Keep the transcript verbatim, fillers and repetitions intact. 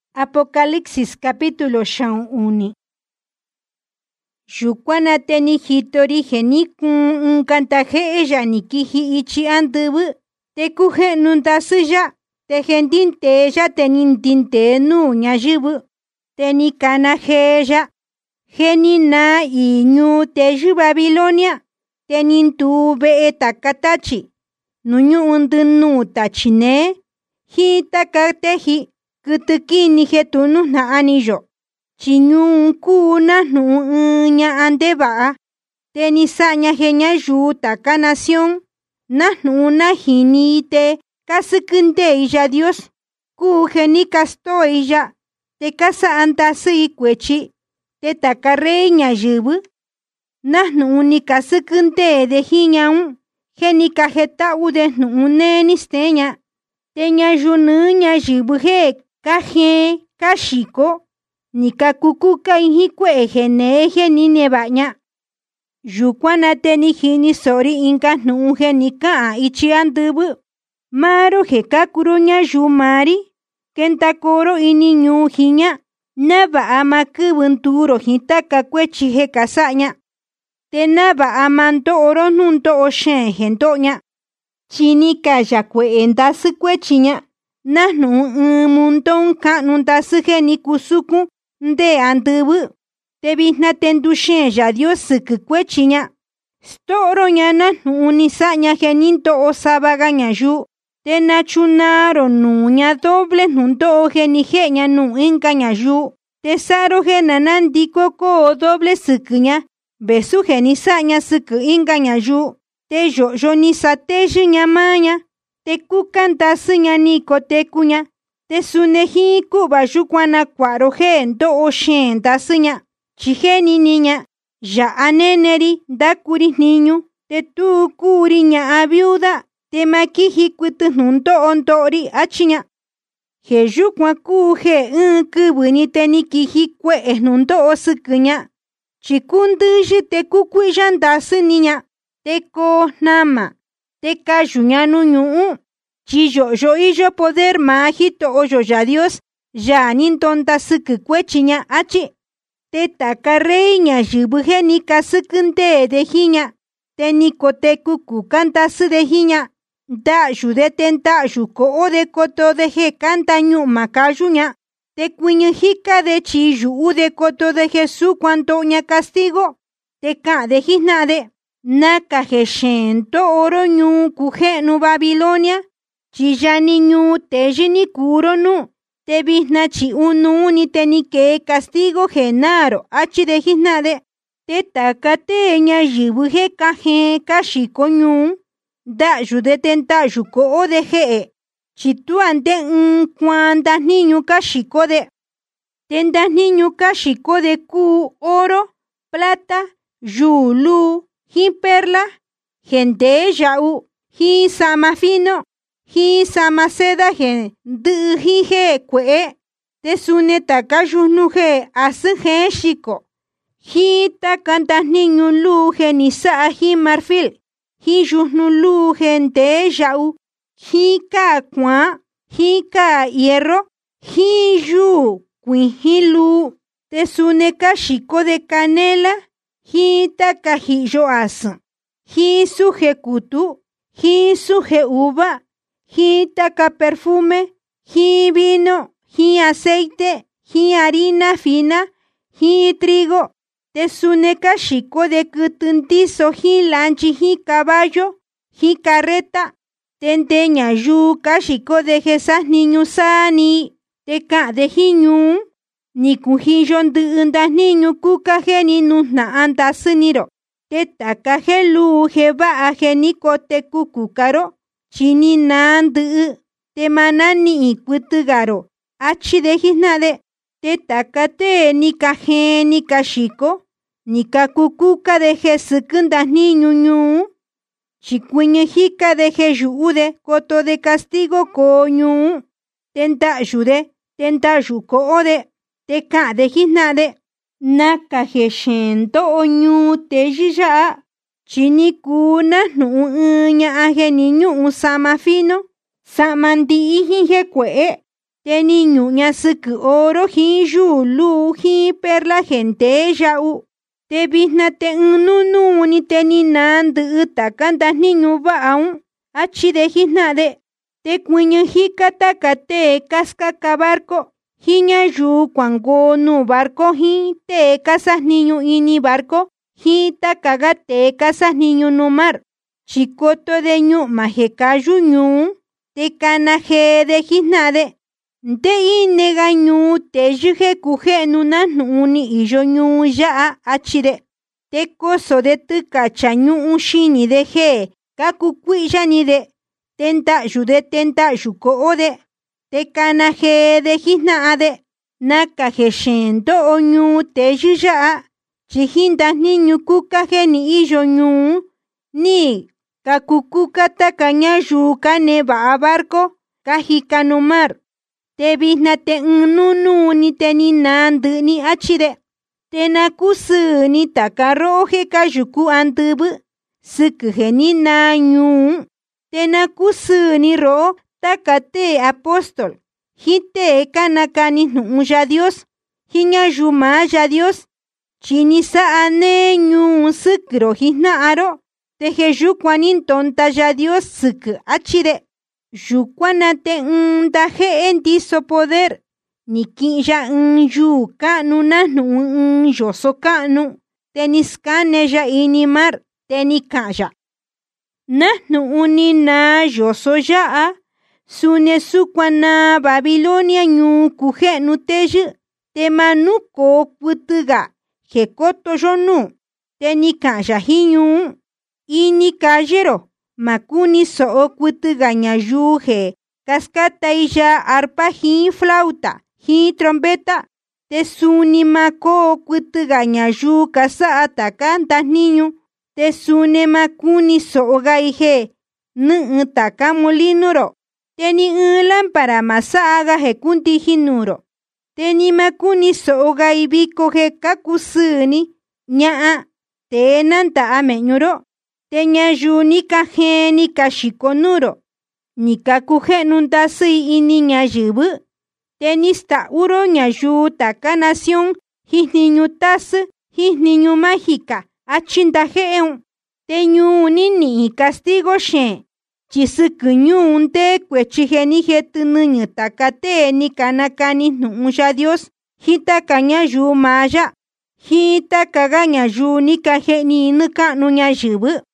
Apocalipsis capítulo uni. Yukuana teni hitori genikun unkantaje ella nikiji ichi andubu. Tekuje nuntasuya. Tejendinte ella tenintinte nu nyajibu. Tenikana ella. Genina iñu teju Babilonia. Tenintu be takatachi. Nuñu undunu tachine. Hi takateji. Kutukini hetunu na aniyo. Chinyun kuna nu nya andeba. Tenisanya genya yu taka nación. Nahnu na hinite. Kasukende illa Dios. Ku geni kasto illa. Te casa antasi kwechi. Te takareña yubu. Nahnu ni kasukende de hiñaun. Geni kajeta ude nu nenisteña. Teña yunuña yubuhe. Kaje, kashiko, ni kakukuka inhikwe gene geni nebaña. Yukuana teni hini sori inka nuje ni ka ichi andubu. Maro he kakuruña yumari, kentakoro ini nyu hiña, naba ama kubenturo hitaka kwechi he kasaña. Te naba amanto oro nunto o shen gentoña. Chinika yakwe endasu kwechiña. Nahnu munton ka nuntasuge ni kusuku nde andubu. Te vihna tendushen ya Dios kukwechiña. Storo nya nahnu unisaña geninto o sabagaña yu. Te nachunaro nuña doble nunto o genigeña nu encaña yu. Te saro genanandiko ko doble sukuña. Besu genisaña suku encaña yu. Te yo yo ni sateju ñamaña. Te kukanta suña niko te kuña. Te suneji kuba yukuana kuaro gento o shenta suña. Chigeni niña. Ya aneneri da kuri niño. Te tu kuriña a viuda. Te makiji kutu nunto ontori achiña. He yukua kuje un kubuni te nikiji kwe es nunto o sukuña. Chikunduji te kukuijanda su niña. Te ko nama. Te cayuña nuñu. Chiyo yo y yo poder majito oyo ya Dios. Ya nintonta suku kwechiña achi. Te takareiña yubuje ni kasukente de hiña. Te nikote kuku canta su de hiña. Da yude tenta yuko o de koto de je canta ñu makayuña. Te cuiñujica de chiyu u de koto de Jesús cuanto ña castigo. Te ka de hisnade. Naka jeshento oro ñu kuje nu Babilonia. Chiyani ñu tejini kuro nu. Te visnachi unu ni tenike castigo genaro. Achi de hisnade. Te takate ña yibuje kaje kashiko ñu. Da yude tenta yuko o de je. Chituante un cuantas niño kashiko de. Tentas niño kashiko de ku oro, plata, yulu. Hi perla, gente yau, hi sama fino, hi sama seda gen, du hi he kwe, te sune takayunu he asu he shiko. Hi takantas niño lu gen isa hi marfil, hi yusnu lu gente yau, hi ka kwa, hi ka hierro, hi yu, kuin hi lu, te sune kashiko de canela. Hi takajillo asu. Hi suje kutu. Hi suje uva. Hi taka perfume. Hi vino. Hi aceite. Hi harina fina. Hi trigo. Te sune kashiko de kutuntizo. Hi lanchi. Hi caballo. Hi carreta. Tenteña yu kashiko de jesas niño sani. Te ka de hiñun. Ni kujiyon de undas niño kuka geni nusna anta suniro. Te taka gelu jeba a geniko te kukukaro. Chini nandu. Te manani ikutugaro. Achi de hisnade. Te taka te ni kaje ni kashiko. Ni kakukuka de jesukundas niño ñu. Chikuñejika de jeyude koto de castigo koñu. Tenta yude. Tenta yuko ode. Te ka de hisnade. Naka jeshento oñu te yija. Chinikuna nu uña aje niñu usama fino. Samandi iji je kwe. Teni ñuña siki oro hi yulu hi perla gente yau. Te vihna te nunu ni teni nandu takanta niñu baun. Achi de hina de. Te cuiño hi katakate casca barco. Hiña yu cuango nu barco hi te casas niño ini barco. Hi takagate casas niño no mar. Chicoto de ñu majecayu ñu. Te canaje de hina de. Te inega ñu te yuge kuje nuna nuni iyo ñu ya achire. Te coso de tu cacha ñu shini de je. Kakukuya ni de. Tenta yu de tenta yuko ode. Te canaje de hina de. Nakaje shento o ñu te yuya. Chihinda niñu kukaje ni iyo ñu. Ni kakukuka takaña yuka neba barco. Kajika no mar. Te vihna te nunu ni te ni nandu ni achire. Te nakusu ni takaroje kayuku andubu. Sukuje ni nañu. Te nakusu ni ro takate apóstol. Hite kanakani nuya Dios. Hiña yuma ya Dios. Chinisa ane ñu sukro hina aro. Te jeyukwanin tonta ya Dios suk achire. Yukuanate ndaje entiso poder. Nikiya yu kanu nanu yoso kanu. Teniskane ya inimar. Tenikaya. Nahnu unina yoso ya. Sune sukwana Babilonia nyu kuje nuteju. Temanuko kutuga. Jekoto yonu. Tenikaya hiñu. Inikayero. Makuni so kutuga nyayuje. Kaskata iya arpa hi flauta. Hi trompeta. Te suni mako kutuga nyayu kasa atakanta niño. Te sune makuni so gaije. Nu taka molinuro. Teni lámpara masaga he kunti hinuro. Teni makuni so gaibiko he kakusuni. Nyaa. Tenanta amenyuro. Teña yu ni kaje ni kashikonuro. Ni kakuje nuntasi ini ñayibu. Tenista uro ñayu taka nación. His niñu tas. His niñu mágica. Achintajeun. Teñu nini castigo shen. Chisukuñu unte cuechijeni jetunu takate ni kanakani nuya Dios. Hita kaña yu maya. Hita kagaña yu ni kaje ni nuka nuña yibu.